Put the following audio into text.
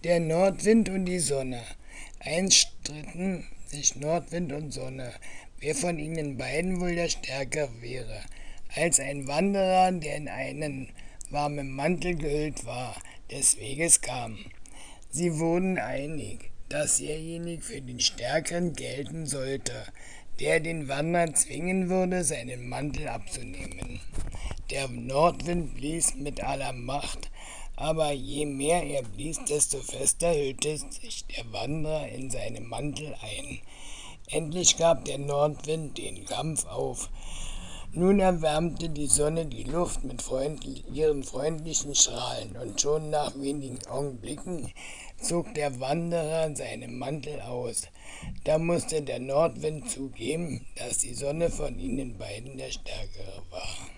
Der Nordwind und die Sonne. Einst stritten sich Nordwind und Sonne, wer von ihnen beiden wohl der Stärkere wäre. Als ein Wanderer, der in einen warmen Mantel gehüllt war, des Weges kam. Sie wurden einig, dass derjenige für den Stärkeren gelten sollte, der den Wanderer zwingen würde, seinen Mantel abzunehmen. Der Nordwind blies mit aller Macht, aber je mehr er blies, desto fester hüllte sich der Wanderer in seinen Mantel ein. Endlich gab der Nordwind den Kampf auf. Nun erwärmte die Sonne die Luft mit ihren freundlichen Strahlen, und schon nach wenigen Augenblicken zog der Wanderer seinen Mantel aus. Da musste der Nordwind zugeben, dass die Sonne von ihnen beiden der Stärkere war.